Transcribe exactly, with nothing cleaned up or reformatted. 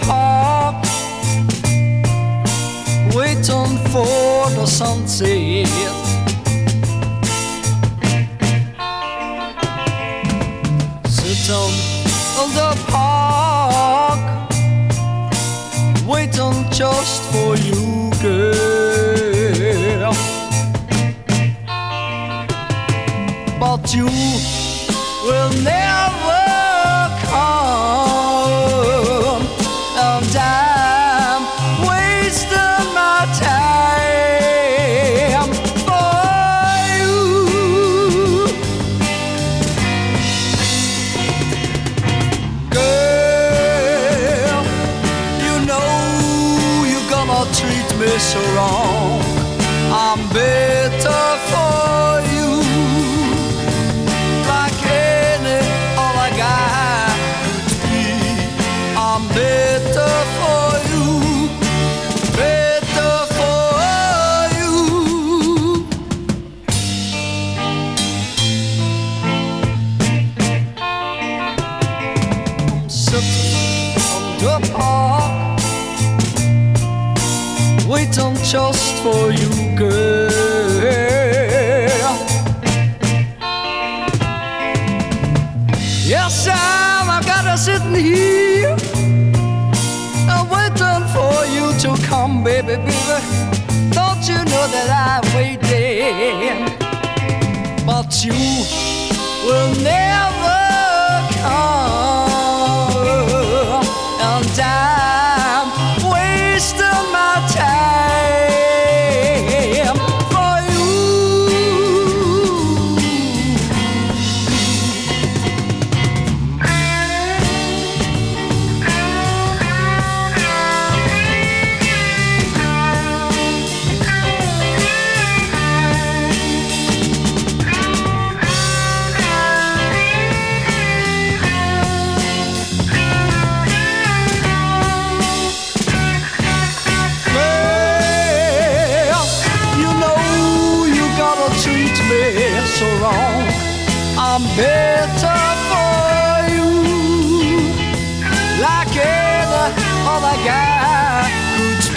park, waiting for the sunset. Sitting in the park, waiting just for you, girl. But you will never come, and I'm wasting my time for you. Girl, you know you're gonna treat me so wrong. I'm better for you, like any other guy could be. I'm better for you, better for you. I'm sitting on the park, waiting just for you, girl. Yes, I'm, I've got her sitting here, I'm waiting for you to come, baby, baby. Don't you know that I'm waiting? But you will never come, and I'm wasting my time for you. Treat me so wrong. I'm better for you, like any other guy could